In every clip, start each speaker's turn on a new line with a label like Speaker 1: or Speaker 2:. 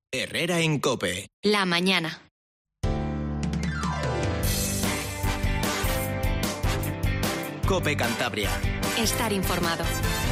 Speaker 1: Herrera en COPE.
Speaker 2: La mañana.
Speaker 1: COPE Cantabria.
Speaker 2: Estar informado.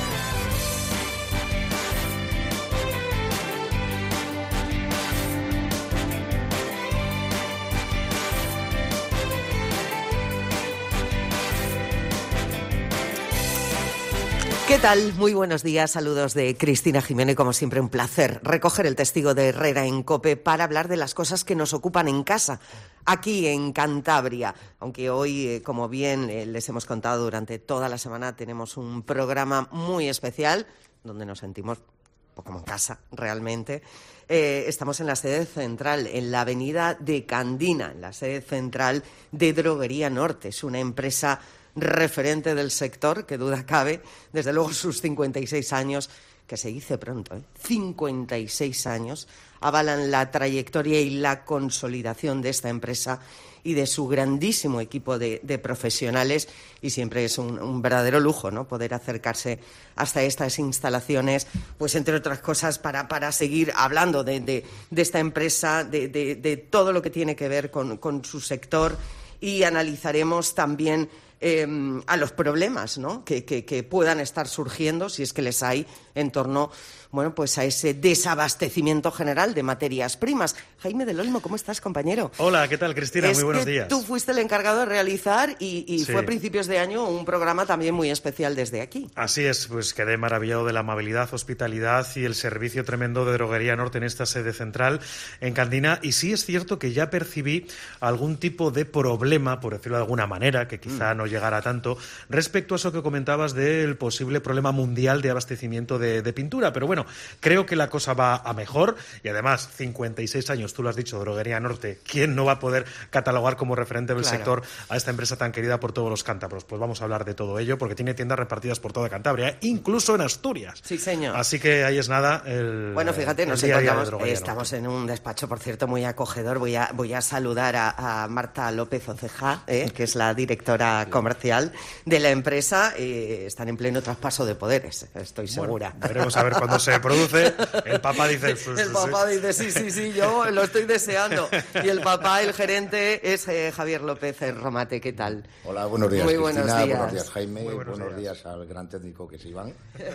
Speaker 3: ¿Qué tal? Muy buenos días, saludos de Cristina Jiménez. Como siempre, un placer recoger el testigo de Herrera en COPE para hablar de las cosas que nos ocupan en casa, aquí en Cantabria. Aunque hoy, como bien les hemos contado durante toda la semana, tenemos un programa muy especial donde nos sentimos como en casa, realmente. Estamos en la sede central, en la avenida de Candina, en la sede central de Droguería Norte. Es una empresa referente del sector, que duda cabe, desde luego sus 56 años, que se dice pronto, 56 años, avalan la trayectoria y la consolidación de esta empresa y de su grandísimo equipo de profesionales, y siempre es un verdadero lujo, ¿no?, poder acercarse hasta estas instalaciones, pues entre otras cosas para seguir hablando de esta empresa, de todo lo que tiene que ver con su sector, y analizaremos también a los problemas, ¿no?, que puedan estar surgiendo, si es que les hay, en torno, bueno, pues a ese desabastecimiento general de materias primas. Jaime del Olmo, ¿cómo estás, compañero?
Speaker 4: Hola, ¿qué tal, Cristina? Muy buenos días.
Speaker 3: Tú fuiste el encargado de realizar y
Speaker 4: Sí.
Speaker 3: Fue a principios de año un programa también muy especial desde aquí.
Speaker 4: Así es, pues quedé maravillado de la amabilidad, hospitalidad y el servicio tremendo de Droguería Norte en esta sede central en Candina. Y sí es cierto que ya percibí algún tipo de problema, por decirlo de alguna manera, que quizá no llegara tanto, respecto a eso que comentabas del posible problema mundial de abastecimiento de pintura. Pero bueno, creo que la cosa va a mejor, y además 56 años, tú lo has dicho, Droguería Norte, ¿quién no va a poder catalogar como referente del sector a esta empresa tan querida por todos los cántabros? Pues vamos a hablar de todo ello, porque tiene tiendas repartidas por toda Cantabria, incluso en Asturias.
Speaker 3: Sí, señor.
Speaker 4: Así que ahí es nada.
Speaker 3: Bueno, fíjate, nos
Speaker 4: día a día de
Speaker 3: encontramos,
Speaker 4: Droguería
Speaker 3: estamos
Speaker 4: Norte.
Speaker 3: en un despacho, por cierto, muy acogedor. Voy a saludar a Marta López Oceja, que es la directora comercial de la empresa. Están en pleno traspaso de poderes, estoy segura.
Speaker 4: Bueno, veremos a ver cuándo se produce. El papá dice...
Speaker 3: El papá dice, sí, yo lo estoy deseando. Y el papá, el gerente, es Javier López Romate. ¿Qué tal?
Speaker 5: Hola, buenos días,
Speaker 3: Muy
Speaker 5: Cristina.
Speaker 3: buenos días.
Speaker 5: Buenos días, Jaime.
Speaker 4: Muy buenos
Speaker 5: buenos
Speaker 4: días.
Speaker 5: días al gran técnico que es Iván.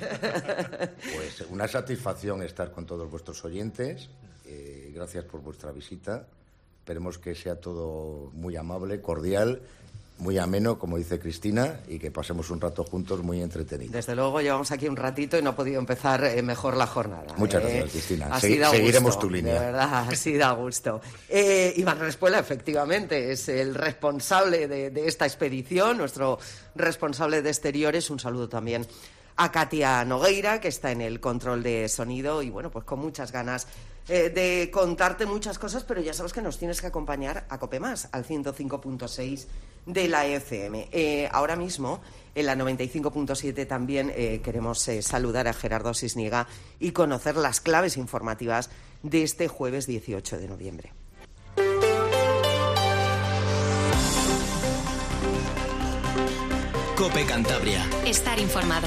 Speaker 5: Pues una satisfacción estar con todos vuestros oyentes. Gracias por vuestra visita. Esperemos que sea todo muy amable, cordial, muy ameno, como dice Cristina, y que pasemos un rato juntos muy entretenido.
Speaker 3: Desde luego llevamos aquí un ratito y no ha podido empezar mejor la jornada.
Speaker 5: Muchas gracias, Cristina.
Speaker 3: Así da
Speaker 5: Seguiremos
Speaker 3: gusto,
Speaker 5: tu línea.
Speaker 3: De verdad, así da gusto. Iván Respuela, efectivamente, es el responsable de esta expedición, nuestro responsable de exteriores. Un saludo también a Katia Nogueira, que está en el control de sonido, y bueno, pues con muchas ganas de contarte muchas cosas, pero ya sabes que nos tienes que acompañar a COPE+, al 105.6 de la FM. Ahora mismo, en la 95.7 también queremos saludar a Gerardo Sisniega y conocer las claves informativas de este jueves 18 de noviembre.
Speaker 1: COPE Cantabria.
Speaker 2: Estar informado.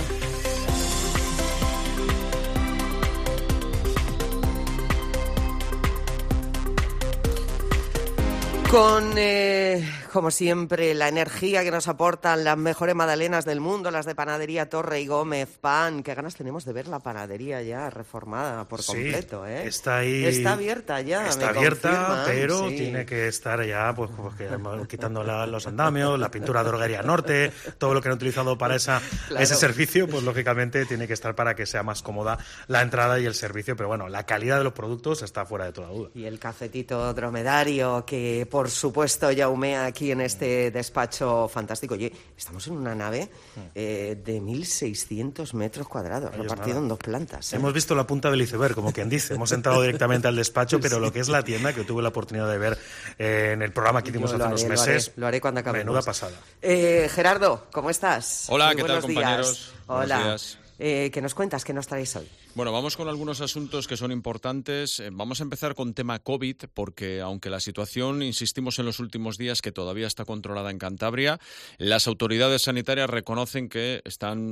Speaker 3: Con, como siempre, la energía que nos aportan las mejores magdalenas del mundo, las de Panadería Torre y Gómez Pan. Qué ganas tenemos de ver la panadería ya reformada por completo, ¿eh?
Speaker 4: Está ahí.
Speaker 3: Está abierta ya.
Speaker 4: Está
Speaker 3: me
Speaker 4: abierta,
Speaker 3: confirman,
Speaker 4: pero
Speaker 3: sí.
Speaker 4: tiene que estar ya, pues quitando los andamios, la pintura de Droguería Norte, todo lo que han utilizado para ese servicio, pues lógicamente tiene que estar para que sea más cómoda la entrada y el servicio. Pero bueno, la calidad de los productos está fuera de toda duda.
Speaker 3: Y el cafetito dromedario que, por supuesto, ya humea aquí en este despacho fantástico. Oye, estamos en una nave de 1.600 metros cuadrados,
Speaker 4: Ahí es
Speaker 3: repartido
Speaker 4: nada.
Speaker 3: en 2 plantas.
Speaker 4: Hemos visto la punta del iceberg, como quien dice. Hemos entrado directamente al despacho, pero lo que es la tienda, que tuve la oportunidad de ver en el programa que hicimos
Speaker 3: Yo
Speaker 4: hace unos meses,
Speaker 3: lo haré cuando acabemos.
Speaker 4: menuda pasada.
Speaker 3: Gerardo, ¿cómo estás?
Speaker 6: Hola,
Speaker 3: Muy
Speaker 6: ¿qué tal,
Speaker 3: buenos días.
Speaker 6: compañeros? Buenos
Speaker 3: Hola.
Speaker 6: días.
Speaker 3: ¿Qué nos cuentas? ¿Qué nos traéis hoy?
Speaker 6: Bueno, vamos con algunos asuntos que son importantes. Vamos a empezar con tema COVID, porque aunque la situación, insistimos en los últimos días, que todavía está controlada en Cantabria, las autoridades sanitarias reconocen que están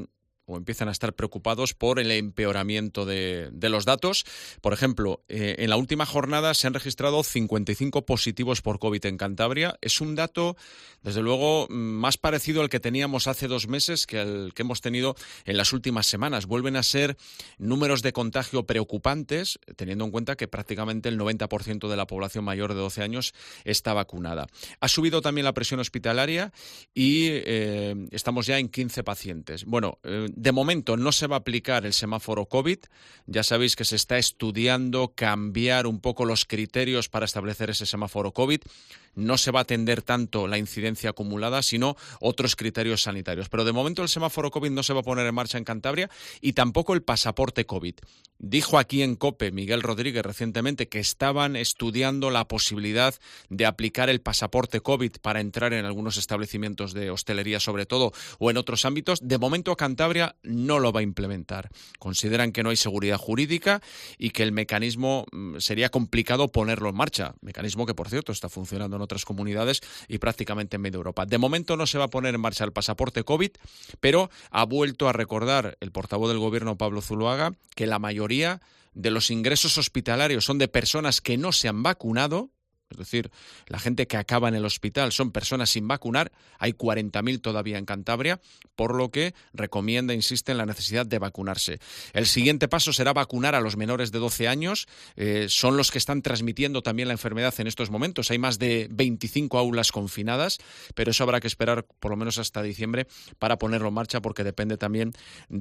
Speaker 6: o empiezan a estar preocupados por el empeoramiento de los datos. Por ejemplo, en la última jornada se han registrado 55 positivos por COVID en Cantabria. Es un dato, desde luego, más parecido al que teníamos hace 2 meses que al que hemos tenido en las últimas semanas. Vuelven a ser números de contagio preocupantes, teniendo en cuenta que prácticamente el 90% de la población mayor de 12 años está vacunada. Ha subido también la presión hospitalaria y estamos ya en 15 pacientes. Bueno, de momento no se va a aplicar el semáforo COVID. Ya sabéis que se está estudiando cambiar un poco los criterios para establecer ese semáforo COVID. No se va a atender tanto la incidencia acumulada, sino otros criterios sanitarios. Pero de momento el semáforo COVID no se va a poner en marcha en Cantabria y tampoco el pasaporte COVID. Dijo aquí en COPE Miguel Rodríguez recientemente que estaban estudiando la posibilidad de aplicar el pasaporte COVID para entrar en algunos establecimientos de hostelería sobre todo o en otros ámbitos. De momento Cantabria no lo va a implementar. Consideran que no hay seguridad jurídica y que el mecanismo sería complicado ponerlo en marcha. Mecanismo que, por cierto, está funcionando en otras comunidades y prácticamente en media Europa. De momento no se va a poner en marcha el pasaporte COVID, pero ha vuelto a recordar el portavoz del Gobierno, Pablo Zuloaga, que la mayoría de los ingresos hospitalarios son de personas que no se han vacunado. Es decir, la gente que acaba en el hospital son personas sin vacunar. Hay 40.000 todavía en Cantabria, por lo que recomienda, insiste en la necesidad de vacunarse. El siguiente paso será vacunar a los menores de 12 años. Son los que están transmitiendo también la enfermedad en estos momentos. Hay más de 25 aulas confinadas, pero eso habrá que esperar por lo menos hasta diciembre para ponerlo en marcha, porque depende también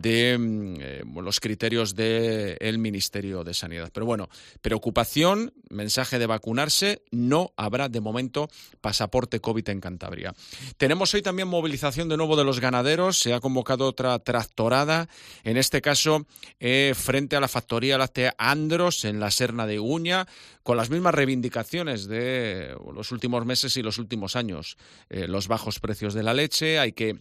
Speaker 6: de los criterios del Ministerio de Sanidad. Pero bueno, preocupación, mensaje de vacunarse. No habrá de momento pasaporte COVID en Cantabria. Tenemos hoy también movilización de nuevo de los ganaderos. Se ha convocado otra tractorada, en este caso frente a la factoría láctea Andros en la Serna de Uña, con las mismas reivindicaciones de los últimos meses y los últimos años. Los bajos precios de la leche, hay que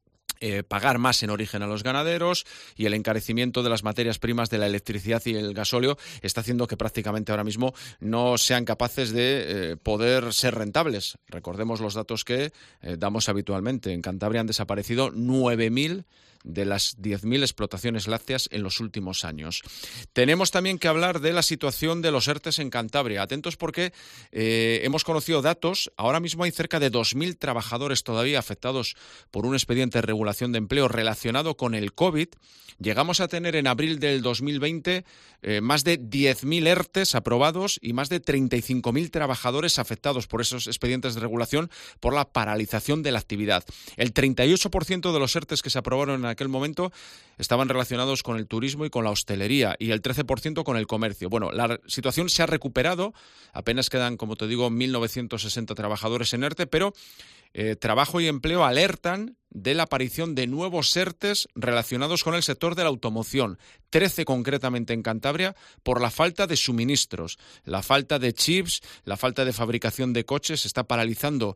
Speaker 6: pagar más en origen a los ganaderos, y el encarecimiento de las materias primas de la electricidad y el gasóleo está haciendo que prácticamente ahora mismo no sean capaces de poder ser rentables. Recordemos los datos que damos habitualmente. En Cantabria han desaparecido 9.000 de las 10.000 explotaciones lácteas en los últimos años. Tenemos también que hablar de la situación de los ERTEs en Cantabria. Atentos porque hemos conocido datos. Ahora mismo hay cerca de 2.000 trabajadores todavía afectados por un expediente de regulación de empleo relacionado con el COVID. Llegamos a tener en abril del 2020 más de 10.000 ERTEs aprobados y más de 35.000 trabajadores afectados por esos expedientes de regulación por la paralización de la actividad. El 38% de los ERTEs que se aprobaron en aquel momento estaban relacionados con el turismo y con la hostelería, y el 13% con el comercio. Bueno, la situación se ha recuperado, apenas quedan, como te digo, 1.960 trabajadores en ERTE, pero Trabajo y Empleo alertan de la aparición de nuevos ERTEs relacionados con el sector de la automoción, 13 concretamente en Cantabria, por la falta de suministros, la falta de chips, la falta de fabricación de coches. Está paralizando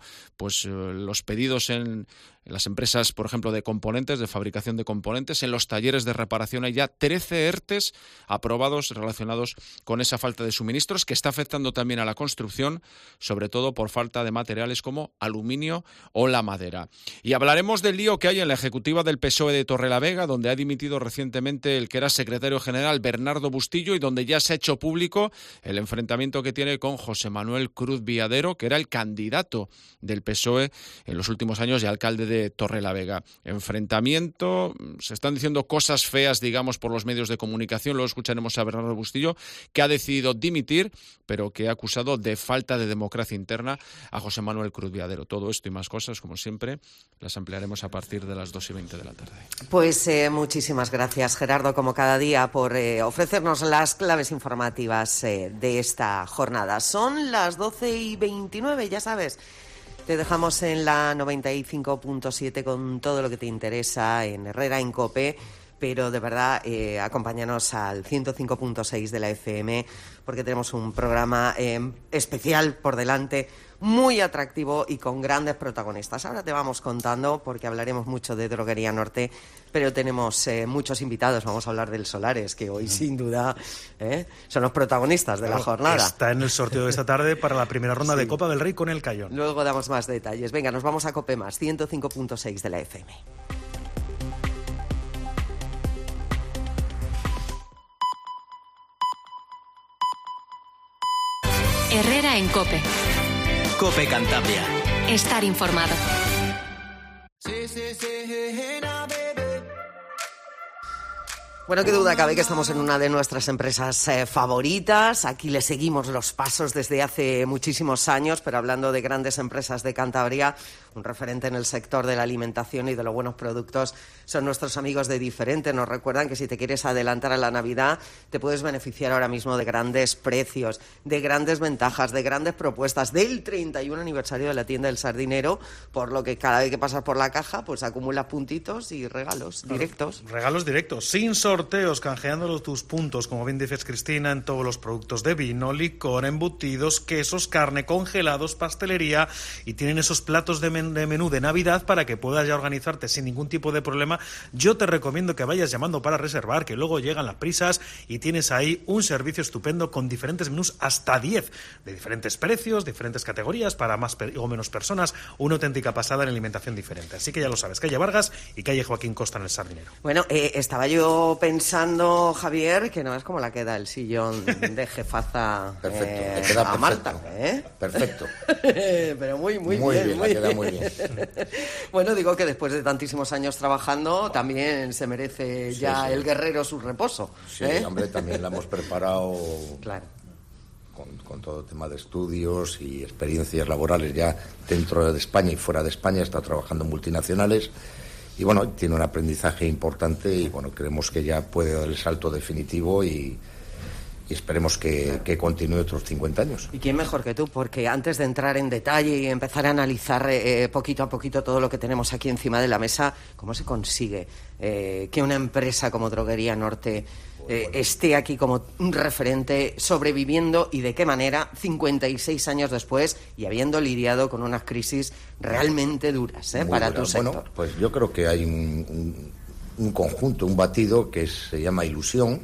Speaker 6: los pedidos en las empresas, por ejemplo, de componentes, de fabricación de componentes. En los talleres de reparación hay ya 13 ERTEs aprobados relacionados con esa falta de suministros, que está afectando también a la construcción, sobre todo por falta de materiales como aluminio o la madera. Y hablaremos del lío que hay en la ejecutiva del PSOE de Torrelavega, donde ha dimitido recientemente el que era secretario general, Bernardo Bustillo, y donde ya se ha hecho público el enfrentamiento que tiene con José Manuel Cruz Viadero, que era el candidato del PSOE en los últimos años y alcalde de Torrelavega. Enfrentamiento, se están diciendo cosas feas, digamos, por los medios de comunicación. Luego escucharemos a Bernardo Bustillo, que ha decidido dimitir, pero que ha acusado de falta de democracia interna a José Manuel Cruz Viadero. Todo esto y más cosas, como siempre, las ampliaremos a partir de las 2:20 de la tarde.
Speaker 3: Pues muchísimas gracias, Gerardo, como cada día, por ofrecernos las claves informativas de esta jornada. Son las 12:29, ya sabes. Te dejamos en la 95.7 con todo lo que te interesa en Herrera en COPE, pero de verdad acompáñanos al 105.6 de la FM, porque tenemos un programa especial por delante, muy atractivo y con grandes protagonistas. Ahora te vamos contando, porque hablaremos mucho de Droguería Norte, pero tenemos muchos invitados. Vamos a hablar del Solares, que hoy sin duda son los protagonistas de la jornada.
Speaker 4: Está en el sorteo de esta tarde para la primera ronda de Copa del Rey con el Cayón.
Speaker 3: Luego damos más detalles. Venga, nos vamos a COPE+, 105.6 de la FM.
Speaker 2: Herrera en COPE.
Speaker 1: COPE Cantabria.
Speaker 2: Estar informado.
Speaker 3: Bueno, qué duda cabe que estamos en una de nuestras empresas favoritas. Aquí le seguimos los pasos desde hace muchísimos años, pero hablando de grandes empresas de Cantabria, un referente en el sector de la alimentación y de los buenos productos son nuestros amigos de Diferente. Nos recuerdan que si te quieres adelantar a la Navidad, te puedes beneficiar ahora mismo de grandes precios, de grandes ventajas, de grandes propuestas, del 31 aniversario de la tienda del Sardinero, por lo que cada vez que pasas por la caja, pues acumulas puntitos y regalos directos.
Speaker 4: Regalos directos, sin sorteos, canjeando tus puntos, como bien dices, Cristina, en todos los productos de vino, licor, embutidos, quesos, carne, congelados, pastelería, y tienen esos platos de menú de Navidad para que puedas ya organizarte sin ningún tipo de problema. Yo te recomiendo que vayas llamando para reservar, que luego llegan las prisas y tienes ahí un servicio estupendo con diferentes menús, hasta 10, de diferentes precios, diferentes categorías, para más o menos personas, una auténtica pasada en alimentación diferente. Así que ya lo sabes, calle Vargas y calle Joaquín Costa en el Sardinero.
Speaker 3: Bueno, estaba yo pensando, Javier, que no es como la queda el sillón de jefaza
Speaker 5: perfecto, queda
Speaker 3: a Marta.
Speaker 5: Perfecto.
Speaker 3: Pero muy bien.
Speaker 5: Muy queda muy bien.
Speaker 3: Bueno, digo que después de tantísimos años trabajando, también se merece ya el guerrero su reposo.
Speaker 5: Sí, hombre, también la hemos preparado
Speaker 3: claro.
Speaker 5: con todo el tema de estudios y experiencias laborales ya dentro de España y fuera de España. Está trabajando en multinacionales. Y bueno, tiene un aprendizaje importante y bueno, creemos que ya puede dar el salto definitivo y esperemos que continúe otros 50 años.
Speaker 3: ¿Y quién mejor que tú? Porque antes de entrar en detalle y empezar a analizar poquito a poquito todo lo que tenemos aquí encima de la mesa, ¿cómo se consigue que una empresa como Droguería Norte esté aquí como un referente, sobreviviendo, y de qué manera 56 años después y habiendo lidiado con unas crisis realmente duras para tu sector?
Speaker 5: Bueno, pues yo creo que hay un conjunto, un batido que se llama ilusión,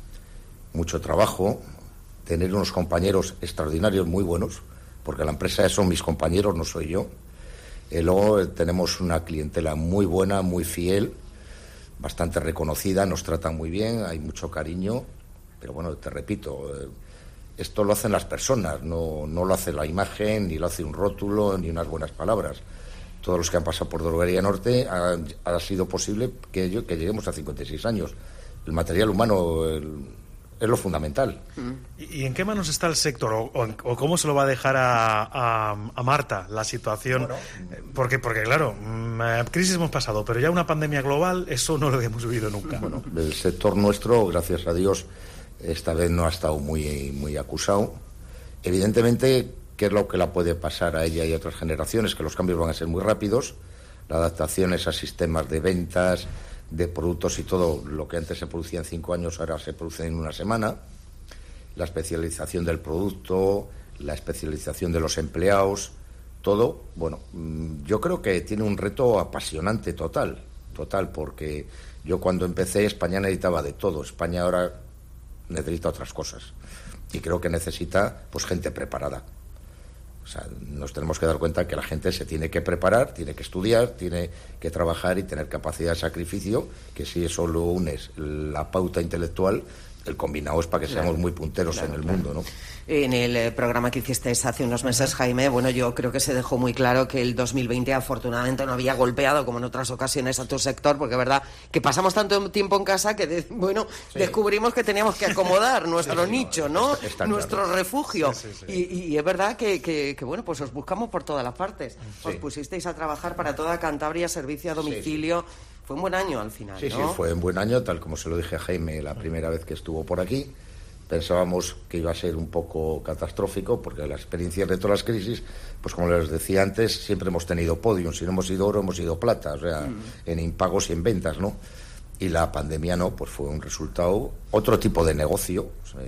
Speaker 5: mucho trabajo, tener unos compañeros extraordinarios, muy buenos, porque la empresa son mis compañeros, no soy yo. Luego tenemos una clientela muy buena, muy fiel, bastante reconocida, nos tratan muy bien, hay mucho cariño, pero bueno, te repito, esto lo hacen las personas, no lo hace la imagen, ni lo hace un rótulo, ni unas buenas palabras. Todos los que han pasado por Droguería Norte ha sido posible que lleguemos a 56 años. El material humano es lo fundamental.
Speaker 4: ¿Y en qué manos está el sector? ¿O cómo se lo va a dejar a Marta la situación?
Speaker 5: Bueno,
Speaker 4: porque claro, crisis hemos pasado, pero ya una pandemia global, eso no lo hemos vivido nunca.
Speaker 5: Bueno, el sector nuestro, gracias a Dios, esta vez no ha estado muy acusado. Evidentemente, ¿qué es lo que la puede pasar a ella y a otras generaciones? Que los cambios van a ser muy rápidos, la adaptación a sistemas de ventas, de productos y todo lo que antes se producía en 5 años ahora se produce en una semana, la especialización del producto, la especialización de los empleados, todo. Bueno, yo creo que tiene un reto apasionante total, porque yo cuando empecé España necesitaba de todo, España ahora necesita otras cosas y creo que necesita pues gente preparada. O sea, nos tenemos que dar cuenta que la gente se tiene que preparar, tiene que estudiar, tiene que trabajar y tener capacidad de sacrificio, que si eso lo unes la pauta intelectual, el combinado es para que seamos muy punteros en el mundo, ¿no?
Speaker 3: En el programa que hiciste hace unos meses, Jaime, bueno, yo creo que se dejó muy claro que el 2020 afortunadamente no había golpeado como en otras ocasiones a tu sector, porque es verdad que pasamos tanto tiempo en casa que, descubrimos que teníamos que acomodar nuestro nicho, ¿no?
Speaker 5: Está
Speaker 3: nuestro
Speaker 5: claro.
Speaker 3: refugio.
Speaker 4: Sí.
Speaker 3: Y es verdad que, bueno, pues os buscamos por todas las partes.
Speaker 5: Sí.
Speaker 3: Os pusisteis a trabajar para toda Cantabria, servicio a domicilio. Fue un buen año al final,
Speaker 5: Sí,
Speaker 3: ¿no?
Speaker 5: sí, fue un buen año, tal como se lo dije a Jaime la primera vez que estuvo por aquí. Pensábamos que iba a ser un poco catastrófico, porque las experiencias de todas las crisis, pues como les decía antes, siempre hemos tenido podium. Si no hemos sido oro, hemos sido plata, o sea, en impagos y en ventas, ¿no? Y la pandemia no, pues fue un resultado, otro tipo de negocio,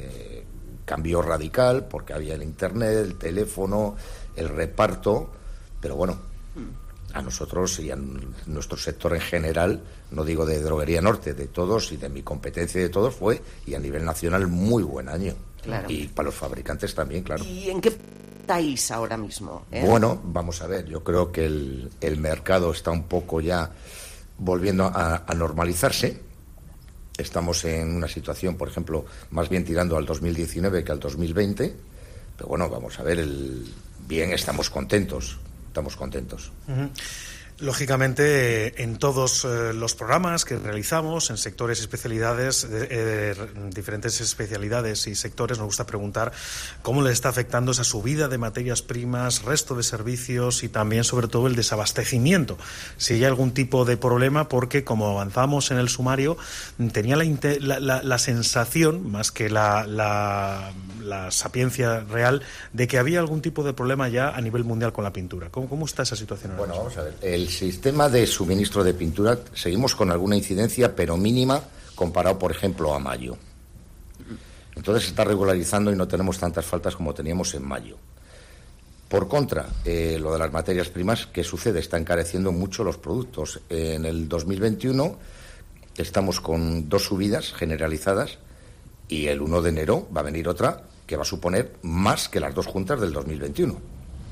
Speaker 5: cambio radical, porque había el internet, el teléfono, el reparto, pero bueno, a nosotros y a nuestro sector en general, no digo de Droguería Norte, de todos y de mi competencia y de todos, fue, y a nivel nacional, muy buen año.
Speaker 3: Claro.
Speaker 5: Y para los fabricantes también, claro.
Speaker 3: ¿Y en qué estáis ahora mismo?
Speaker 5: Bueno, vamos a ver, yo creo que el mercado está un poco ya volviendo a normalizarse. Estamos en una situación, por ejemplo, más bien tirando al 2019 que al 2020. Pero bueno, vamos a ver, bien, estamos contentos.
Speaker 4: Uh-huh. Lógicamente, en todos los programas que realizamos, en sectores y especialidades, diferentes especialidades y sectores, nos gusta preguntar cómo le está afectando esa subida de materias primas, resto de servicios y también, sobre todo, el desabastecimiento. Si hay algún tipo de problema, porque como avanzamos en el sumario, tenía la sensación, más que la sapiencia real, de que había algún tipo de problema ya a nivel mundial con la pintura. ¿Cómo está esa situación ahora?
Speaker 5: Bueno, vamos a ver. El sistema de suministro de pintura seguimos con alguna incidencia, pero mínima, comparado, por ejemplo, a mayo. Entonces se está regularizando y no tenemos tantas faltas como teníamos en mayo. Por contra, lo de las materias primas, ¿qué sucede? Está encareciendo mucho los productos. En el 2021 estamos con 2 subidas generalizadas y el 1 de enero va a venir otra que va a suponer más que las 2 juntas del 2021.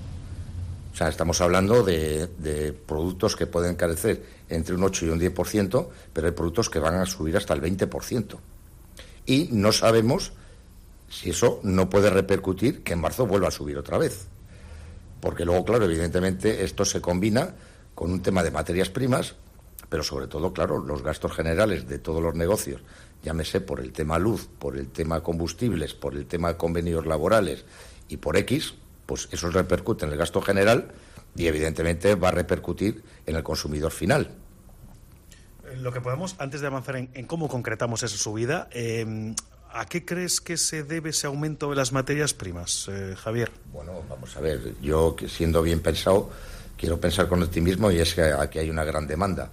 Speaker 5: O sea, estamos hablando de productos que pueden encarecer entre un 8 y un 10%, pero hay productos que van a subir hasta el 20%. Y no sabemos si eso no puede repercutir que en marzo vuelva a subir otra vez. Porque luego, claro, evidentemente esto se combina con un tema de materias primas, pero sobre todo, claro, los gastos generales de todos los negocios, llámese por el tema luz, por el tema combustibles, por el tema convenios laborales y por X, pues eso repercute en el gasto general y evidentemente va a repercutir en el consumidor final.
Speaker 4: Lo que podemos, antes de avanzar en cómo concretamos esa subida, ¿a qué crees que se debe ese aumento de las materias primas, Javier?
Speaker 5: Bueno, vamos a ver, yo, siendo bien pensado, quiero pensar con optimismo y es que aquí hay una gran demanda.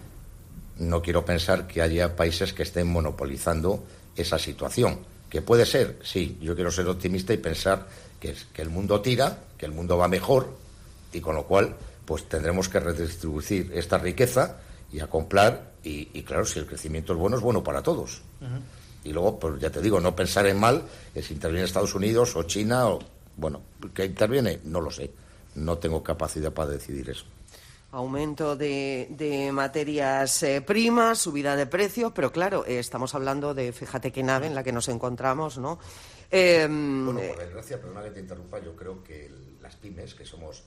Speaker 5: No quiero pensar que haya países que estén monopolizando esa situación. ¿Que puede ser? Sí, yo quiero ser optimista y pensar que el mundo tira, que el mundo va mejor y con lo cual pues tendremos que redistribuir esta riqueza y acoplar y claro, si el crecimiento es bueno para todos. Uh-huh. Y luego, pues ya te digo, no pensar en mal, si interviene Estados Unidos o China, o bueno, ¿qué interviene? No lo sé, no tengo capacidad para decidir eso.
Speaker 3: Aumento de materias primas, subida de precios, pero claro, estamos hablando de, fíjate qué nave en la que nos encontramos, ¿no?
Speaker 5: Bueno, por desgracia, perdona que te interrumpa, yo creo que las pymes, que somos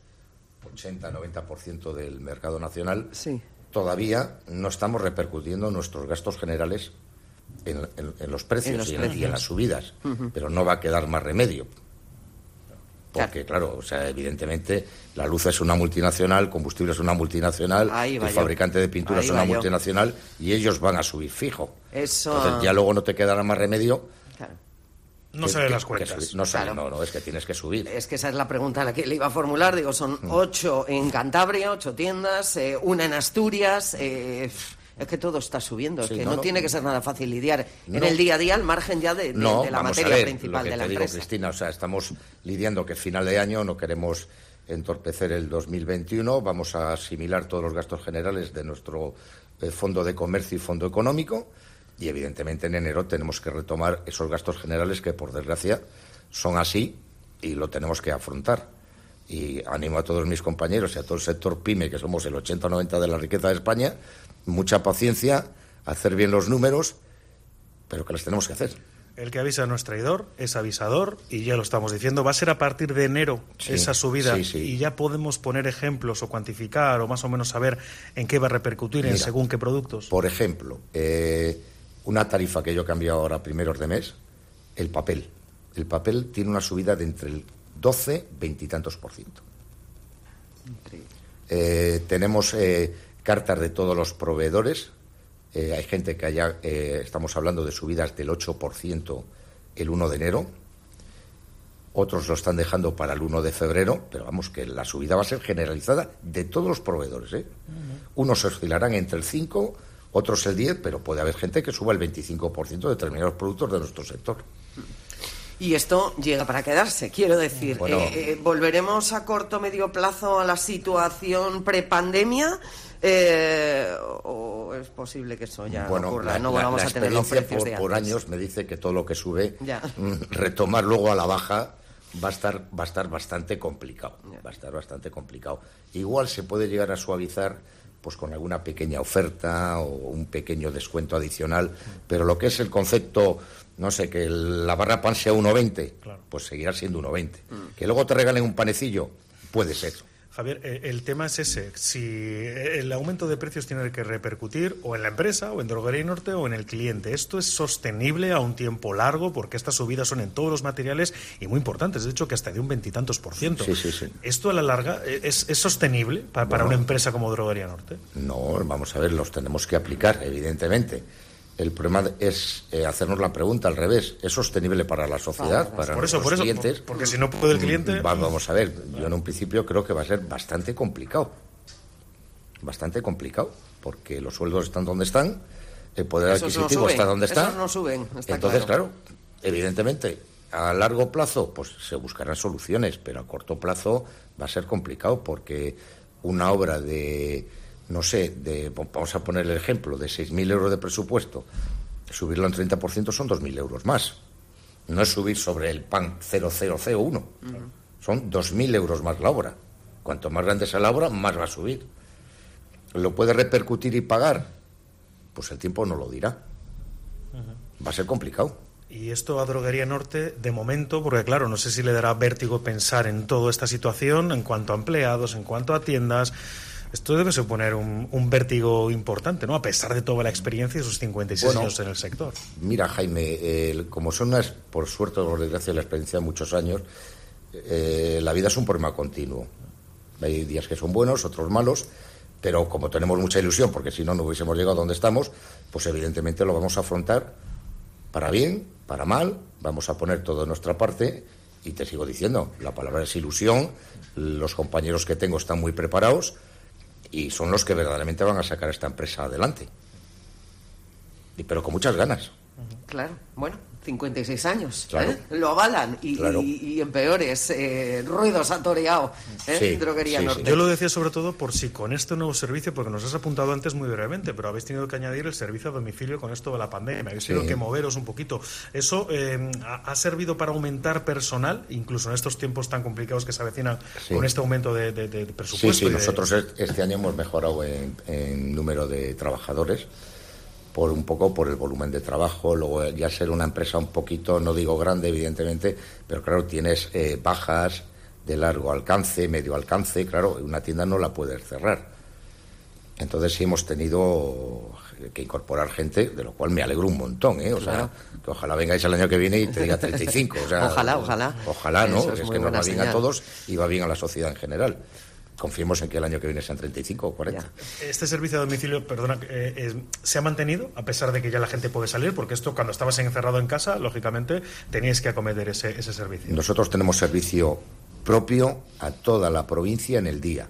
Speaker 5: 80-90% del mercado nacional, sí, todavía no estamos repercutiendo nuestros gastos generales en los precios y en las subidas, uh-huh, pero no va a quedar más remedio. Porque, claro, o sea, evidentemente la luz es una multinacional, combustible es una multinacional, el fabricante de pintura es una multinacional y ellos van a subir fijo.
Speaker 3: Eso...
Speaker 5: Entonces ya luego no te quedará más remedio.
Speaker 3: Claro.
Speaker 4: No salen las cuentas.
Speaker 5: No, es que tienes que subir.
Speaker 3: Es que esa es la pregunta a la que le iba a formular. Digo, son 8 en Cantabria, 8 tiendas, una en Asturias... Es que todo está subiendo, sí, es que no tiene que ser nada fácil lidiar en el día a día al margen ya de la materia principal de la empresa.
Speaker 5: Digo, Cristina, o sea, estamos lidiando que final de año no queremos entorpecer el 2021, vamos a asimilar todos los gastos generales de nuestro fondo de comercio y fondo económico y evidentemente en enero tenemos que retomar esos gastos generales que por desgracia son así y lo tenemos que afrontar. Y animo a todos mis compañeros y a todo el sector PYME, que somos el 80 o 90 de la riqueza de España, mucha paciencia, hacer bien los números, pero que los tenemos que hacer.
Speaker 4: El que avisa no es traidor, es avisador, y ya lo estamos diciendo, va a ser a partir de enero esa subida, y ya podemos poner ejemplos o cuantificar o más o menos saber en qué va a repercutir. Mira, en según qué productos.
Speaker 5: Por ejemplo, una tarifa que yo he cambiado ahora a primeros de mes, el papel. El papel tiene una subida de entre el 12, 20 y tantos %. Tenemos cartas de todos los proveedores. Hay gente que allá estamos hablando de subidas del 8% el 1 de enero. Otros lo están dejando para el 1 de febrero, pero vamos, que la subida va a ser generalizada de todos los proveedores. Uh-huh. Unos oscilarán entre el 5, otros el 10, pero puede haber gente que suba el 25% de determinados productos de nuestro sector.
Speaker 3: Y esto llega para quedarse, quiero decir. Bueno, ¿volveremos a corto o medio plazo a la situación prepandemia? ¿O es posible que eso ya no ocurra? No volvamos a tener los precios de antes.
Speaker 5: Por años me dice que todo lo que sube, retomar luego a la baja va a estar bastante complicado. Va a estar bastante complicado. Igual se puede llegar a suavizar pues con alguna pequeña oferta o un pequeño descuento adicional, pero lo que es el concepto, no sé, que la barra pan sea 1,20, pues seguirá siendo 1,20. Que luego te regalen un panecillo, puede ser.
Speaker 4: Javier, el tema es ese, si el aumento de precios tiene que repercutir o en la empresa, o en Droguería Norte, o en el cliente. ¿Esto es sostenible a un tiempo largo? Porque estas subidas son en todos los materiales y muy importantes, de hecho que hasta de un 20 y tantos %.
Speaker 5: Sí.
Speaker 4: ¿Esto a la larga es sostenible para una empresa como Droguería Norte?
Speaker 5: No, vamos a ver, los tenemos que aplicar, evidentemente. El problema es hacernos la pregunta al revés. ¿Es sostenible para la sociedad, para los clientes?
Speaker 4: Porque si no puede el cliente...
Speaker 5: Vamos a ver, yo en un principio creo que va a ser bastante complicado. Bastante complicado, porque los sueldos están donde están, el poder adquisitivo está donde está.
Speaker 3: Esos no suben, está
Speaker 5: entonces, claro, evidentemente, a largo plazo pues se buscarán soluciones, pero a corto plazo va a ser complicado, porque una obra de... no sé, vamos a poner el ejemplo, de 6.000 euros de presupuesto, subirlo en 30% son 2.000 euros más. No es subir sobre el pan 0001, son 2.000 euros más la obra. Cuanto más grande sea la obra, más va a subir. ¿Lo puede repercutir y pagar? Pues el tiempo no lo dirá. Va a ser complicado.
Speaker 4: Y esto a Droguería Norte, de momento, porque claro, no sé si le dará vértigo pensar en toda esta situación, en cuanto a empleados, en cuanto a tiendas... Esto debe suponer un vértigo importante, ¿no? A pesar de toda la experiencia y sus 56 años en el sector.
Speaker 5: Mira, Jaime, como son por suerte o por desgracia, la experiencia de muchos años, la vida es un problema continuo. Hay días que son buenos, otros malos, pero como tenemos mucha ilusión, porque si no, no hubiésemos llegado a donde estamos, pues evidentemente lo vamos a afrontar para bien, para mal, vamos a poner todo de nuestra parte, y te sigo diciendo, la palabra es ilusión, los compañeros que tengo están muy preparados, y son los que verdaderamente van a sacar esta empresa adelante. Pero con muchas ganas.
Speaker 3: Claro, bueno, 56 años,
Speaker 5: claro.
Speaker 3: Lo avalan y en peores ruidos ha toreado Droguería Norte.
Speaker 4: Yo lo decía sobre todo por si con este nuevo servicio, porque nos has apuntado antes muy brevemente, pero habéis tenido que añadir el servicio a domicilio con esto de la pandemia, habéis tenido que moveros un poquito. ¿Eso ha servido para aumentar personal, incluso en estos tiempos tan complicados que se avecinan con este aumento de presupuesto?
Speaker 5: Sí, nosotros este año hemos mejorado en número de trabajadores, por el volumen de trabajo. Luego ya ser una empresa un poquito, no digo grande evidentemente, pero claro, tienes bajas de largo alcance, medio alcance, claro, una tienda no la puedes cerrar. Entonces sí hemos tenido que incorporar gente, de lo cual me alegro un montón, O sea, que ojalá vengáis el año que viene y te diga 35. O sea, ojalá, ¿no? Es que nos va bien a todos y va bien a la sociedad en general. Confiemos en que el año que viene sean 35 o 40.
Speaker 4: Este servicio a domicilio, perdona, ¿se ha mantenido a pesar de que ya la gente puede salir? Porque esto, cuando estabas encerrado en casa, lógicamente, teníais que acometer ese servicio.
Speaker 5: Nosotros tenemos servicio propio a toda la provincia en el día.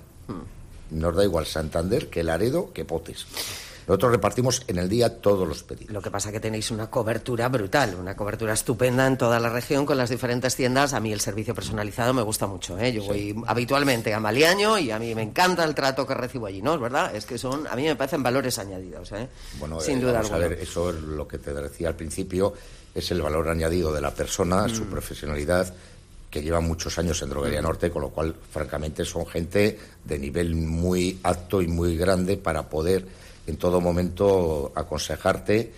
Speaker 5: Nos da igual Santander que Laredo que Potes. Nosotros repartimos en el día todos los pedidos.
Speaker 3: Lo que pasa es que tenéis una cobertura brutal, una cobertura estupenda en toda la región con las diferentes tiendas. A mí el servicio personalizado me gusta mucho, Yo voy habitualmente a Maliaño y a mí me encanta el trato que recibo allí, ¿no? Es verdad, es que a mí me parecen valores añadidos,
Speaker 5: Bueno,
Speaker 3: sin duda alguna.
Speaker 5: A ver, eso es lo que te decía al principio, es el valor añadido de la persona, su profesionalidad, que lleva muchos años en Droguería Norte, con lo cual, francamente, son gente de nivel muy alto y muy grande para poder en todo momento aconsejarte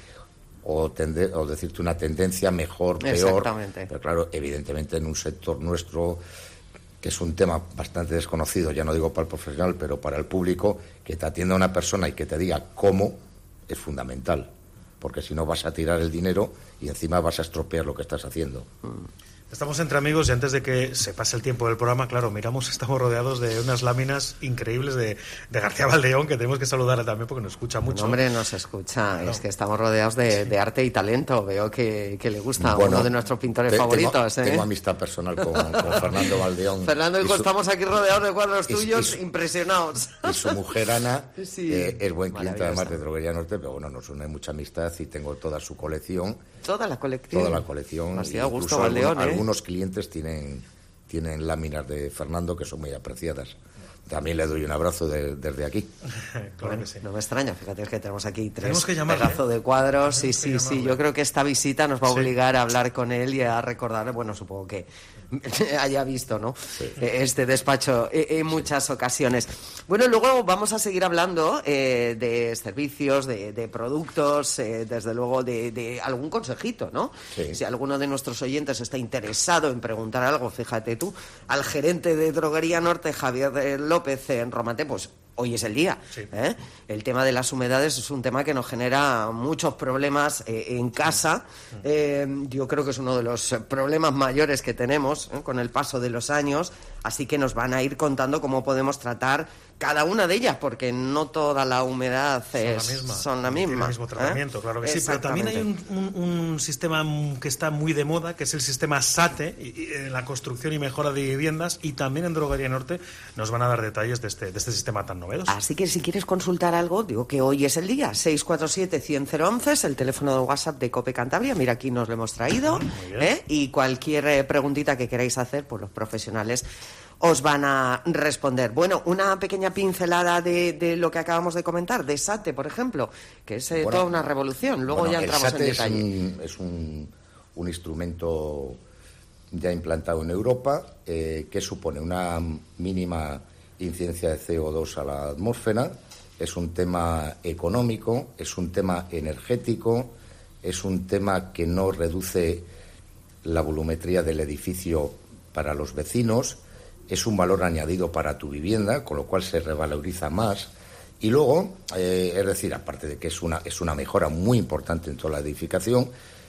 Speaker 5: o decirte una tendencia mejor, peor.
Speaker 3: Exactamente.
Speaker 5: Pero claro, evidentemente en un sector nuestro, que es un tema bastante desconocido, ya no digo para el profesional, pero para el público, que te atienda una persona y que te diga cómo, es fundamental. Porque si no vas a tirar el dinero y encima vas a estropear lo que estás haciendo.
Speaker 4: Estamos entre amigos y antes de que se pase el tiempo del programa, claro, estamos rodeados de unas láminas increíbles de García Valdeón, que tenemos que saludar también porque nos escucha mucho.
Speaker 3: No, hombre, nos escucha, es que estamos rodeados de arte y talento. Veo que le gusta uno de nuestros pintores favoritos.
Speaker 5: Tengo amistad personal con Fernando Valdeón.
Speaker 3: Fernando, estamos aquí rodeados de cuadros tuyos, impresionados.
Speaker 5: Y su mujer Ana es buen cliente además de Droguería Norte, pero bueno, nos une mucha amistad y tengo toda su colección.
Speaker 3: Toda la colección.
Speaker 5: Demasiado
Speaker 3: gusto, Valdeón,
Speaker 5: algunos clientes tienen láminas de Fernando que son muy apreciadas. también le doy un abrazo desde aquí.
Speaker 4: Claro que sí.
Speaker 3: No me extraña, fíjate que tenemos aquí tres
Speaker 4: llamarle,
Speaker 3: pedazos de cuadros. Sí, yo creo que esta visita nos va a obligar a hablar con él y a recordar, bueno, supongo que haya visto, ¿no? Sí. Este despacho en muchas ocasiones. Bueno, luego vamos a seguir hablando de servicios, de productos, desde luego de algún consejito, ¿no? Sí. Si alguno de nuestros oyentes está interesado en preguntar algo, fíjate tú, al gerente de Droguería Norte, Javier López, en Romate, pues hoy es el día. Sí. El tema de las humedades es un tema que nos genera muchos problemas en casa. Yo creo que es uno de los problemas mayores que tenemos con el paso de los años. Así que nos van a ir contando cómo podemos tratar cada una de ellas, porque no toda la humedad son la misma.
Speaker 4: El mismo tratamiento, claro que sí. Pero también hay un sistema que está muy de moda, que es el sistema SATE, en la construcción y mejora de viviendas, y también en Droguería Norte nos van a dar detalles de este sistema tan novedoso.
Speaker 3: Así que si quieres consultar algo, digo que hoy es el día. 647-100-11 es el teléfono de WhatsApp de COPE Cantabria. Mira, aquí nos lo hemos traído. Y cualquier preguntita que queráis hacer, pues los profesionales os van a responder. Bueno, una pequeña pincelada de lo que acabamos de comentar, de SATE, por ejemplo, que es toda una revolución. Luego ya entramos en detalle.
Speaker 5: Es un instrumento ya implantado en Europa que supone una mínima incidencia de CO2 a la atmósfera. Es un tema económico, es un tema energético, es un tema que no reduce la volumetría del edificio para los vecinos. Es un valor añadido para tu vivienda, con lo cual se revaloriza más. Y luego, es decir, aparte de que es una mejora muy importante en toda la edificación,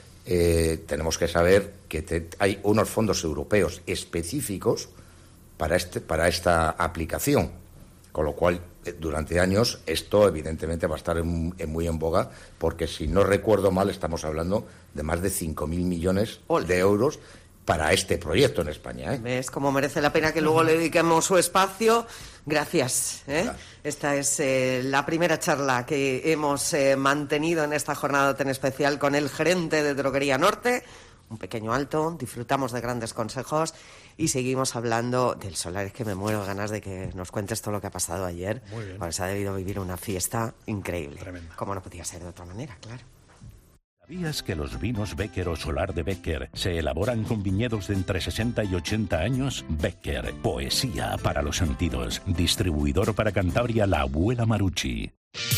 Speaker 5: tenemos que saber que hay unos fondos europeos específicos para esta aplicación, con lo cual durante años esto evidentemente va a estar muy en boga, porque si no recuerdo mal estamos hablando de más de 5.000 millones de euros para este proyecto en España.
Speaker 3: ¿Ves cómo merece la pena que luego le dediquemos su espacio? Gracias. Claro. Esta es la primera charla que hemos mantenido en esta jornada tan especial con el gerente de Droguería Norte. Un pequeño alto, disfrutamos de grandes consejos y seguimos hablando del solar. Es que me muero de ganas de que nos cuentes todo lo que ha pasado ayer.
Speaker 4: Muy bien.
Speaker 3: Porque se ha debido vivir una fiesta increíble.
Speaker 4: Tremenda.
Speaker 3: Como no podía ser de otra manera, claro.
Speaker 7: ¿Sabías que los vinos Becker o Solar de Becker se elaboran con viñedos de entre 60 y 80 años? Becker, poesía para los sentidos. Distribuidor para Cantabria, La Abuela Marucci.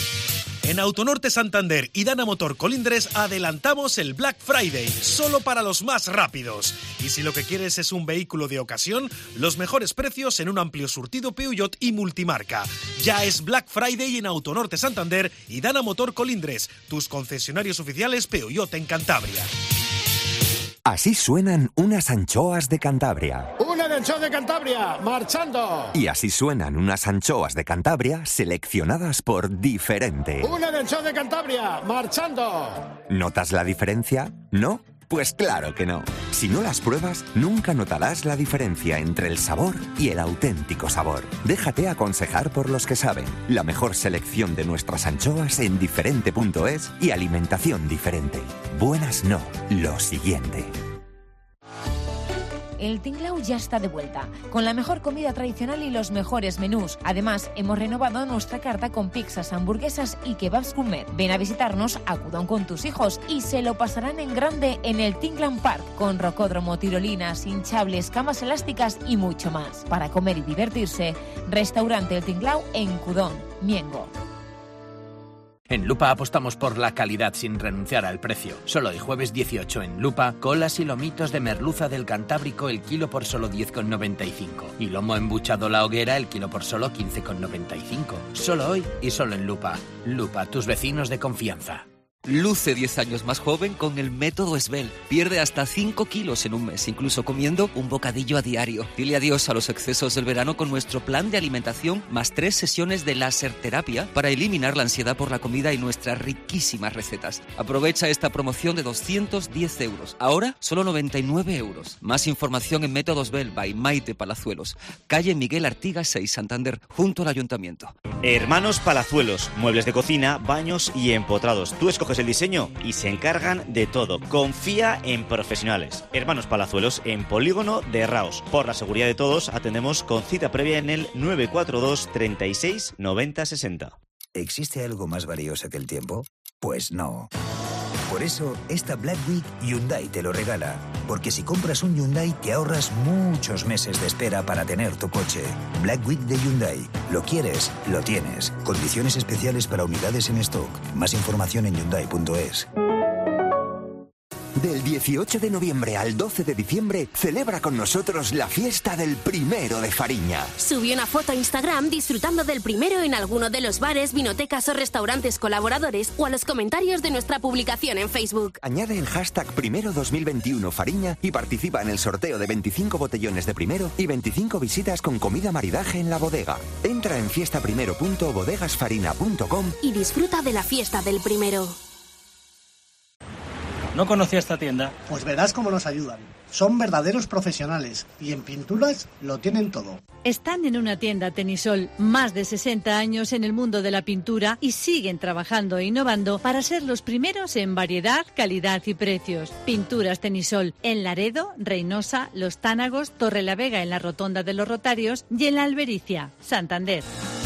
Speaker 8: En Autonorte Santander y Dana Motor Colindres adelantamos el Black Friday, solo para los más rápidos. Y si lo que quieres es un vehículo de ocasión, los mejores precios en un amplio surtido Peugeot y multimarca. Ya es Black Friday en Autonorte Santander y Dana Motor Colindres, tus concesionarios oficiales Peugeot en Cantabria.
Speaker 9: Así suenan unas anchoas de Cantabria.
Speaker 10: ¡Una anchoa de Cantabria, marchando!
Speaker 9: Y así suenan unas anchoas de Cantabria seleccionadas por Diferente.
Speaker 10: ¡Una anchoa de Cantabria, marchando!
Speaker 9: ¿Notas la diferencia? ¿No? Pues claro que no. Si no las pruebas, nunca notarás la diferencia entre el sabor y el auténtico sabor. Déjate aconsejar por los que saben. La mejor selección de nuestras anchoas en diferente.es y alimentación diferente. Buenas no, lo siguiente.
Speaker 11: El Tinglao ya está de vuelta, con la mejor comida tradicional y los mejores menús. Además, hemos renovado nuestra carta con pizzas, hamburguesas y kebabs gourmet. Ven a visitarnos, acudan con tus hijos y se lo pasarán en grande en el Tingland Park, con rocódromo, tirolinas, hinchables, camas elásticas y mucho más. Para comer y divertirse, Restaurante El Tinglao en Cudón, Miengo.
Speaker 12: En Lupa apostamos por la calidad sin renunciar al precio. Solo hoy jueves 18 en Lupa, colas y lomitos de merluza del Cantábrico el kilo por solo 10,95. Y lomo embuchado La Hoguera el kilo por solo 15,95. Solo hoy y solo en Lupa. Lupa, tus vecinos de confianza.
Speaker 13: Luce 10 años más joven con el método Svel. Pierde hasta 5 kilos en un mes, incluso comiendo un bocadillo a diario. Dile adiós a los excesos del verano con nuestro plan de alimentación más 3 sesiones de láser terapia para eliminar la ansiedad por la comida y nuestras riquísimas recetas. Aprovecha esta promoción de 210 euros. Ahora, solo 99 euros. Más información en Método Svel by Maite Palazuelos. Calle Miguel Artigas 6, Santander, junto al Ayuntamiento.
Speaker 14: Hermanos Palazuelos. Muebles de cocina, baños y empotrados. Tú escoges el diseño y se encargan de todo. Confía en profesionales. Hermanos Palazuelos, en Polígono de Raos. Por la seguridad de todos, atendemos con cita previa en el 942 36 90 60.
Speaker 15: ¿Existe algo más valioso que el tiempo? Pues no. Por eso, esta Black Week Hyundai te lo regala. Porque si compras un Hyundai, te ahorras muchos meses de espera para tener tu coche. Black Week de Hyundai. Lo quieres, lo tienes. Condiciones especiales para unidades en stock. Más información en Hyundai.es.
Speaker 9: Del 18 de noviembre al 12 de diciembre, celebra con nosotros la fiesta del primero de Fariña.
Speaker 16: Subí una foto a Instagram disfrutando del primero en alguno de los bares, vinotecas o restaurantes colaboradores o a los comentarios de nuestra publicación en Facebook.
Speaker 9: Añade el hashtag Primero 2021 Fariña y participa en el sorteo de 25 botellones de primero y 25 visitas con comida maridaje en la bodega. Entra en fiestaprimero.bodegasfarina.com
Speaker 16: y disfruta de la fiesta del primero.
Speaker 17: ¿No conocía esta tienda?
Speaker 10: Pues verás cómo nos ayudan. Son verdaderos profesionales y en pinturas lo tienen todo.
Speaker 18: Están en una tienda Tenisol, más de 60 años en el mundo de la pintura y siguen trabajando e innovando para ser los primeros en variedad, calidad y precios. Pinturas Tenisol en Laredo, Reynosa, Los Tánagos, Torrelavega en la Rotonda de los Rotarios y en La Albericia, Santander.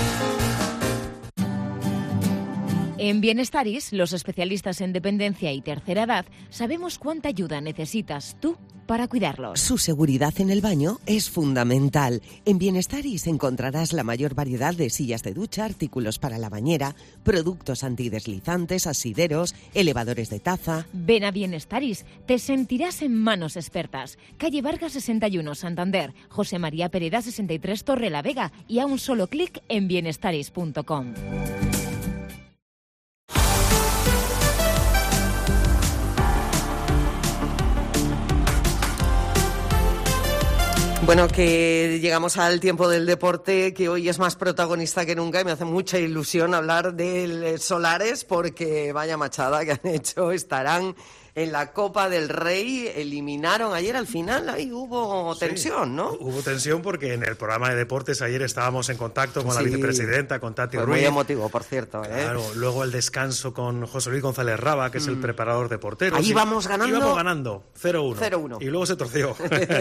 Speaker 11: En Bienestaris, los especialistas en dependencia y tercera edad, sabemos cuánta ayuda necesitas tú para cuidarlos.
Speaker 3: Su seguridad en el baño es fundamental. En Bienestaris encontrarás la mayor variedad de sillas de ducha, artículos para la bañera, productos antideslizantes, asideros, elevadores de taza.
Speaker 11: Ven a Bienestaris, te sentirás en manos expertas. Calle Vargas 61, Santander, José María Pereda 63, Torrelavega y a un solo clic en bienestaris.com.
Speaker 3: Bueno, que llegamos al tiempo del deporte, que hoy es más protagonista que nunca y me hace mucha ilusión hablar del Solares porque vaya machada que han hecho, estarán en la Copa del Rey, eliminaron ayer al final, ahí hubo tensión, ¿no?
Speaker 4: Hubo tensión porque en el programa de deportes ayer estábamos en contacto con la vicepresidenta, con Tati Ruiz.
Speaker 3: Muy emotivo, por cierto.
Speaker 4: Claro, luego el descanso con José Luis González Raba, que es el preparador de porteros.
Speaker 3: Ahí íbamos ganando.
Speaker 4: Íbamos ganando, 0-1.
Speaker 3: 0-1.
Speaker 4: Y luego se torció,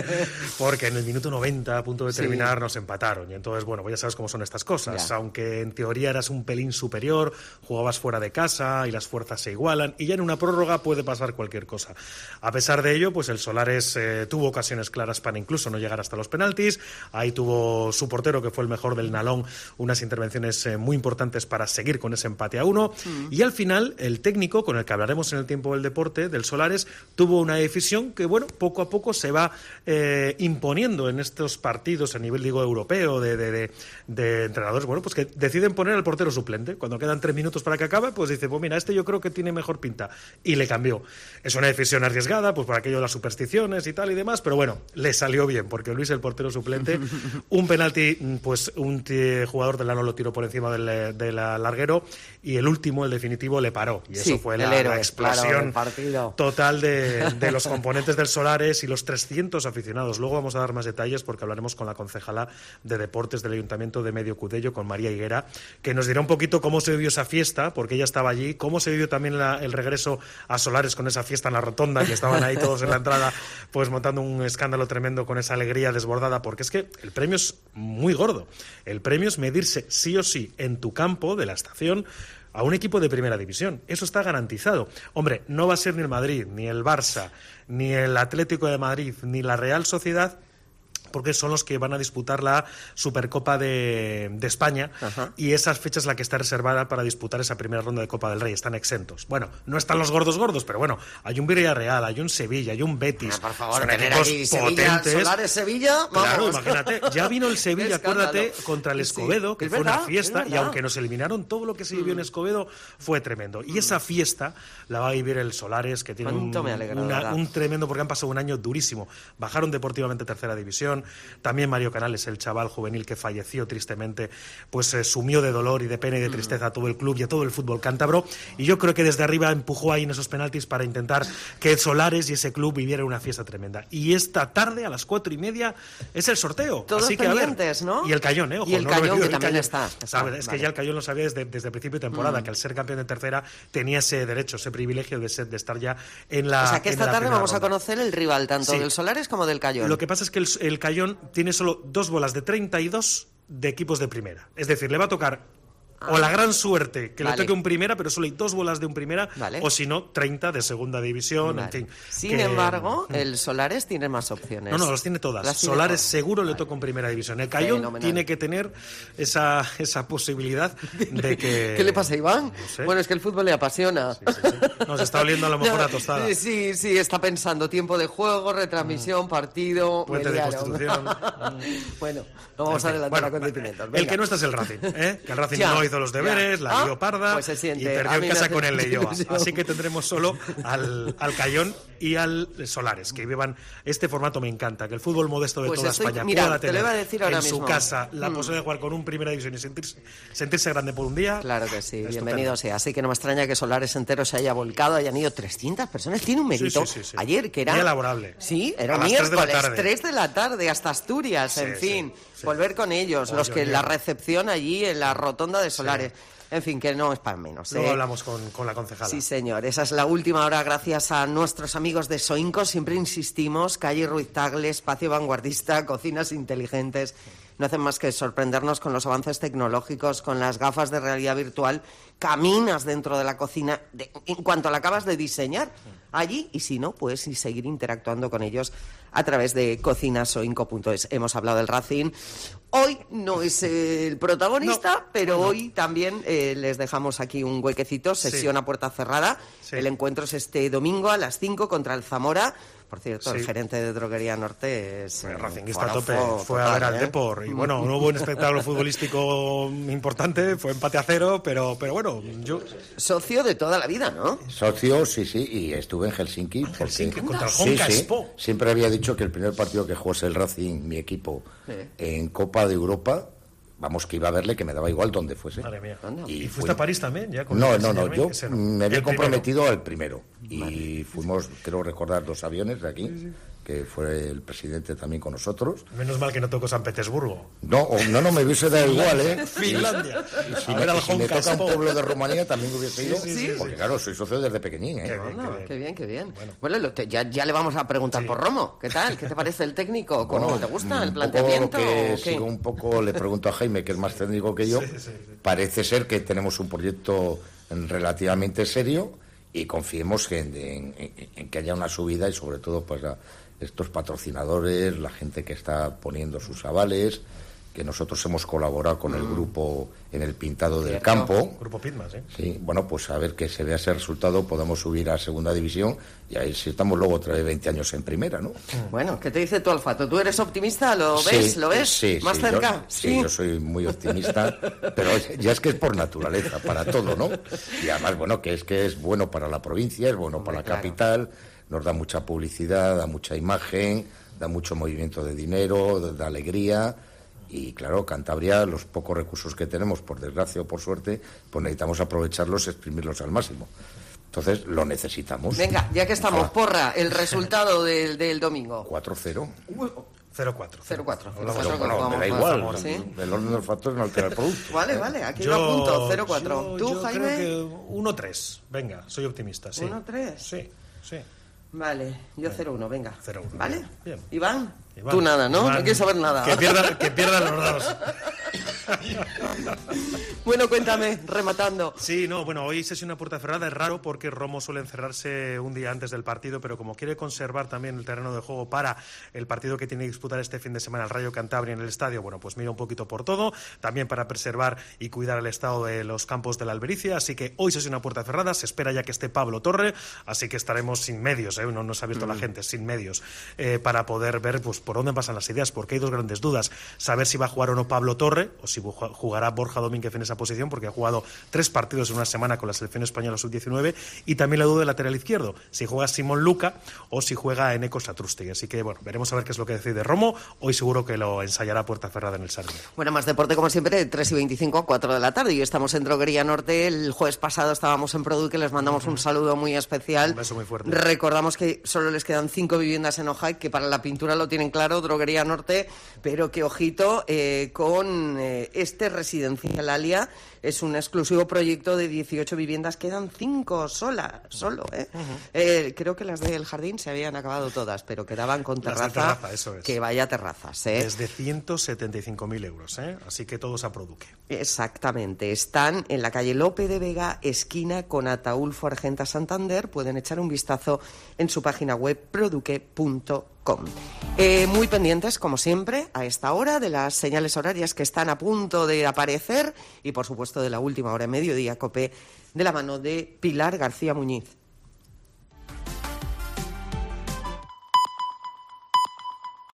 Speaker 4: porque en el minuto 90, a punto de terminar, nos empataron. Y entonces, bueno, pues ya sabes cómo son estas cosas. Ya. Aunque en teoría eras un pelín superior, jugabas fuera de casa y las fuerzas se igualan, y ya en una prórroga puede pasar cualquier cosa. A pesar de ello, pues el Solares tuvo ocasiones claras para incluso no llegar hasta los penaltis. Ahí tuvo su portero, que fue el mejor del Nalón, unas intervenciones muy importantes para seguir con ese empate a 1. Y al final, el técnico, con el que hablaremos en el tiempo del deporte, del Solares, tuvo una decisión que, bueno, poco a poco se va imponiendo en estos partidos a nivel, digo, europeo, de entrenadores, bueno, pues que deciden poner al portero suplente. Cuando quedan 3 minutos para que acabe, pues dice, pues mira, este yo creo que tiene mejor pinta. Y le cambió. Es una decisión arriesgada, pues por aquello de las supersticiones y tal y demás, pero bueno, le salió bien, porque Luis, el portero suplente, un penalti, pues un jugador del Lano lo tiró por encima del larguero y el último, el definitivo, le paró. Y eso fue la explosión total de los componentes del Solares y los 300 aficionados. Luego vamos a dar más detalles porque hablaremos con la concejala de Deportes del Ayuntamiento de Medio Cudello, con María Higuera, que nos dirá un poquito cómo se vivió esa fiesta, porque ella estaba allí, cómo se vivió también el regreso a Solares con esa fiesta en la rotonda, que estaban ahí todos en la entrada, pues montando un escándalo tremendo con esa alegría desbordada, porque es que el premio es muy gordo. El premio es medirse sí o sí en tu campo de la estación a un equipo de primera división. Eso está garantizado. Hombre, no va a ser ni el Madrid, ni el Barça, ni el Atlético de Madrid, ni la Real Sociedad, porque son los que van a disputar la Supercopa de España. Ajá. Y esa fecha es la que está reservada para disputar esa primera ronda de Copa del Rey. Están exentos. Bueno, no están los gordos, pero bueno, hay un Villarreal, hay un Sevilla, hay un Betis.
Speaker 3: Por favor,
Speaker 4: son
Speaker 3: tener
Speaker 4: equipos
Speaker 3: aquí
Speaker 4: potentes.
Speaker 3: Sevilla, Solares, Sevilla, vamos.
Speaker 4: Claro, imagínate, ya vino el Sevilla, acuérdate, contra el Escobedo, que fue una fiesta, y aunque nos eliminaron, todo lo que se vivió en Escobedo fue tremendo. Y esa fiesta la va a vivir el Solares, que tiene un tremendo, porque han pasado un año durísimo. Bajaron deportivamente a tercera división, situación. También Mario Canales, el chaval juvenil que falleció tristemente, pues sumió de dolor y de pena y de tristeza a todo el club y a todo el fútbol cántabro. Y yo creo que desde arriba empujó ahí en esos penaltis para intentar que Solares y ese club viviera una fiesta tremenda. Y esta tarde, a las 4:30, es el sorteo.
Speaker 3: Todos
Speaker 4: así que
Speaker 3: pendientes, ¿no?
Speaker 4: Y el Cayón, ojo.
Speaker 3: Y el Cayón, que también está.
Speaker 4: Es que ya el Cayón lo sabía desde el principio de temporada, que al ser campeón de tercera tenía ese derecho, ese privilegio de estar ya en la.
Speaker 3: O sea, que esta tarde vamos a conocer el rival tanto
Speaker 4: Sí.
Speaker 3: del Solares como del Cayón.
Speaker 4: Lo que pasa es que el Cayón tiene solo 2 bolas de 32 de equipos de primera. Es decir, le va a tocar o la gran suerte que le toque un primera, pero solo hay 2 bolas de un primera, o si no, 30 de segunda división, en fin.
Speaker 3: Sin embargo, el Solares tiene más opciones.
Speaker 4: No, las tiene todas.
Speaker 3: Las tiene
Speaker 4: Solares
Speaker 3: todas.
Speaker 4: seguro le toca en primera división. El Cayón
Speaker 3: Fenomenal.
Speaker 4: tiene que tener esa posibilidad de que...
Speaker 3: ¿Qué le pasa a Iván?
Speaker 4: No sé.
Speaker 3: Bueno, es que el fútbol le apasiona.
Speaker 4: Nos está oliendo a lo mejor
Speaker 3: No,
Speaker 4: a tostada.
Speaker 3: Sí, está pensando tiempo de juego, retransmisión, partido...
Speaker 4: Puente de
Speaker 3: mediano.
Speaker 4: Constitución.
Speaker 3: Bueno, no vamos a adelantar a acontecimientos.
Speaker 4: El que no está es el Racing, que el Racing
Speaker 3: Ya,
Speaker 4: no hizo los deberes,
Speaker 3: ya.
Speaker 4: la lió parda
Speaker 3: Pues se siente.
Speaker 4: y
Speaker 3: A
Speaker 4: perdió
Speaker 3: mí
Speaker 4: en
Speaker 3: me
Speaker 4: casa
Speaker 3: hace
Speaker 4: con el Leioa.
Speaker 3: ilusión.
Speaker 4: Así que tendremos solo al Cayón y al Solares, que vivan este formato. Me encanta, que el fútbol modesto de
Speaker 3: Pues
Speaker 4: toda
Speaker 3: estoy-
Speaker 4: España
Speaker 3: mira,
Speaker 4: pueda
Speaker 3: te lo
Speaker 4: tener
Speaker 3: iba a decir ahora
Speaker 4: en su
Speaker 3: mismo.
Speaker 4: casa la posibilidad de jugar con un primera división y sentirse grande por un día.
Speaker 3: Claro que sí,
Speaker 4: Estupendo.
Speaker 3: bienvenido sea. Así que no me extraña que Solares entero se haya volcado, hayan ido 300 personas. Tiene un mérito.
Speaker 4: Sí.
Speaker 3: Ayer, que era...
Speaker 4: Día laborable.
Speaker 3: Sí, era
Speaker 4: A las 3 de la
Speaker 3: miércoles,
Speaker 4: tarde.
Speaker 3: 3 de la tarde, hasta Asturias, en fin. Volver con ellos,
Speaker 4: Oh,
Speaker 3: los
Speaker 4: Dios
Speaker 3: que
Speaker 4: mío.
Speaker 3: la recepción allí en la rotonda de Solares. En fin, que no es para menos.
Speaker 4: Luego hablamos con la concejala.
Speaker 3: Sí, señor. Esa es la última hora gracias a nuestros amigos de Soinco. Siempre insistimos, calle Ruiz Tagle, espacio vanguardista, cocinas inteligentes. No hacen más que sorprendernos con los avances tecnológicos, con las gafas de realidad virtual. Caminas dentro de la cocina en cuanto la acabas de diseñar allí, y si no, pues y seguir interactuando con ellos a través de cocinasoinco.es. Hemos hablado del Racing. Hoy no es el protagonista, pero hoy también les dejamos aquí un huequecito, sesión a puerta cerrada. El encuentro es este domingo a las 5 contra el Zamora. Por cierto, el gerente de Droguería Norte es...
Speaker 4: Racingista a tope, fue a ver al Depor. Y bueno, no hubo un espectáculo futbolístico importante, fue empate a 0, pero bueno, yo...
Speaker 3: Socio de toda la vida, ¿no?
Speaker 5: Socio, sí, y estuve en Helsinki.
Speaker 4: Contra el Honka Espoo.
Speaker 5: Siempre había dicho que el primer partido que jugó el Racing, mi equipo, en Copa de Europa, vamos, que iba a verle, que me daba igual donde fuese.
Speaker 4: Madre mía.
Speaker 5: Y
Speaker 4: fuiste a París también? Ya con
Speaker 5: No,
Speaker 4: el Saint-Germain,
Speaker 5: yo
Speaker 4: ese no.
Speaker 5: me había
Speaker 4: El
Speaker 5: comprometido al primero. Y fuimos, creo recordar, 2 aviones de aquí, que fue el presidente también con nosotros.
Speaker 4: Menos mal que no tocó San Petersburgo.
Speaker 5: No, me hubiese dado igual, ¿eh?
Speaker 4: Finlandia.
Speaker 5: Y si
Speaker 4: A ver al
Speaker 5: me
Speaker 4: Honka
Speaker 5: toca un
Speaker 4: Espoo.
Speaker 5: pueblo de Rumanía también hubiese ido.
Speaker 3: Sí.
Speaker 5: Porque claro, soy socio desde pequeñín, ¿eh?
Speaker 3: Qué bien. Bueno, ya le vamos a preguntar por Romo. ¿Qué tal? ¿Qué te parece el técnico? ¿Cómo te gusta el planteamiento?
Speaker 5: Sigo un poco, le pregunto a Jaime, que es más técnico que yo. Parece ser que tenemos un proyecto relativamente serio y confiemos en que haya una subida y sobre todo pues estos patrocinadores, la gente que está poniendo sus avales, que nosotros hemos colaborado con el grupo en el pintado del campo.
Speaker 4: Grupo Pitmas, ¿eh?
Speaker 5: Sí, bueno, pues a ver que se vea ese resultado, podamos subir a segunda división y ahí sí estamos luego otra vez 20 años en primera, ¿no?
Speaker 3: Bueno, ¿qué te dice tu olfato? ¿Tú eres optimista? ¿Lo ves?
Speaker 5: Sí,
Speaker 3: ¿Lo ves?
Speaker 5: sí,
Speaker 3: ¿Más
Speaker 5: sí,
Speaker 3: cerca?
Speaker 5: Yo soy muy optimista, pero ya es que es por naturaleza, para todo, ¿no? Y además, bueno, que es bueno para la provincia, es bueno para la capital, nos da mucha publicidad, da mucha imagen, da mucho movimiento de dinero, da alegría. Y claro, Cantabria, los pocos recursos que tenemos, por desgracia o por suerte, pues necesitamos aprovecharlos, exprimirlos al máximo. Entonces, lo necesitamos.
Speaker 3: Venga, ya que estamos, porra, el resultado del domingo.
Speaker 5: 4-0.
Speaker 4: 0-4.
Speaker 5: Bueno, me da igual. El orden de los factores no altera el producto.
Speaker 3: Vale, aquí lo apunto, 0-4. ¿Tú,
Speaker 4: yo
Speaker 3: Jaime?
Speaker 4: creo que 1-3. Venga, soy optimista, sí.
Speaker 3: 1-3.
Speaker 4: Sí.
Speaker 3: Vale, yo 0-1, venga.
Speaker 4: 0-1.
Speaker 3: ¿Vale?
Speaker 4: Bien.
Speaker 3: Iván, tú nada, ¿no?
Speaker 4: Iván,
Speaker 3: No quieres saber nada.
Speaker 4: Que pierdan los dados.
Speaker 3: Bueno, cuéntame, rematando.
Speaker 4: Sí, no, bueno, hoy sesión a puerta cerrada. Es raro porque Romo suele encerrarse un día antes del partido, pero como quiere conservar también el terreno de juego para el partido que tiene que disputar este fin de semana el Rayo Cantabria en el estadio, bueno, pues mira un poquito por todo, también para preservar y cuidar el estado de los campos de la Albericia, así que hoy sesión a puerta cerrada, se espera ya que esté Pablo Torre, así que estaremos sin medios, no se ha abierto la gente, sin medios, para poder ver pues por dónde pasan las ideas, porque hay dos grandes dudas, saber si va a jugar o no Pablo Torre, o si si jugará Borja Domínguez en esa posición, porque ha jugado 3 partidos en una semana con la selección española sub-19, y también la duda del lateral izquierdo, si juega Simón Luca o si juega Eneko Satrústegui. Así que, bueno, veremos a ver qué es lo que decide Romo. Hoy seguro que lo ensayará a puerta cerrada en el Sardinero.
Speaker 3: Bueno, más deporte como siempre, 3:25 a 4 de la tarde, y estamos en Droguería Norte. El jueves pasado estábamos en Produc, que les mandamos un saludo muy especial.
Speaker 4: Un beso muy fuerte.
Speaker 3: Recordamos que solo les quedan 5 viviendas en Ojai, que para la pintura lo tienen claro, Droguería Norte, pero que ojito con este residencial Alia. Es un exclusivo proyecto de 18 viviendas, quedan 5 solo. Creo que las del jardín se habían acabado todas, pero quedaban con terraza.
Speaker 4: Eso es.
Speaker 3: Que vaya terrazas.
Speaker 4: Desde 175.000 euros, así que todos a Produque.
Speaker 3: Exactamente, están en la calle Lope de Vega, esquina con Ataulfo Argenta Santander. Pueden echar un vistazo en su página web produque.com. Muy pendientes, como siempre, a esta hora de las señales horarias que están a punto de aparecer y, por supuesto, de la última hora de mediodía, COPE, de la mano de Pilar García Muñiz.